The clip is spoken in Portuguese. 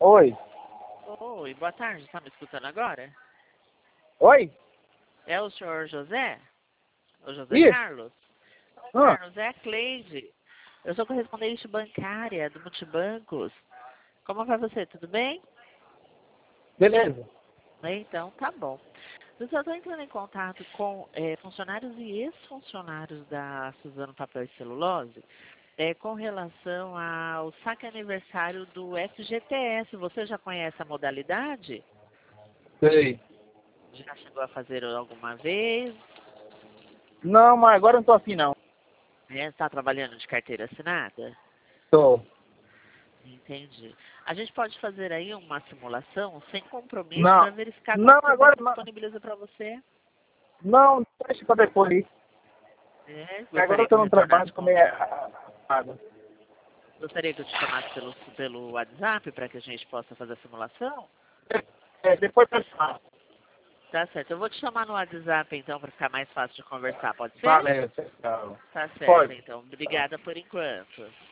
Oi. Oi, boa tarde. Está me escutando agora? Oi? É o senhor José? O José Isso. Carlos? Ah, Carlos, é a Cleide. Eu sou correspondente bancária do Multibancos. Como vai você? Tudo bem? beleza. Então, tá bom. Eu só estou entrando em contato com funcionários e ex-funcionários da Suzano Papel e Celulose com relação ao saque aniversário do FGTS. Você já conhece a modalidade? Sei. Já chegou a fazer alguma vez? Não, mas agora eu não tô afim, não. Está trabalhando de carteira assinada? Tô. Entendi. A gente pode fazer aí uma simulação sem compromisso Não. para verificar Não, quanto tempo agora isso não. disponibiliza para você. Não, deixa pra depois aí. Agora Gostaria eu que tô eu no trabalho retornasse com com... meia paga. Gostaria que eu te chamasse pelo WhatsApp para que a gente possa fazer a simulação? Depois eu faço. Tá certo. Eu vou te chamar no WhatsApp então para ficar mais fácil de conversar, pode ser? Valeu, tchau. Tá certo, Pode. então. Obrigada por enquanto.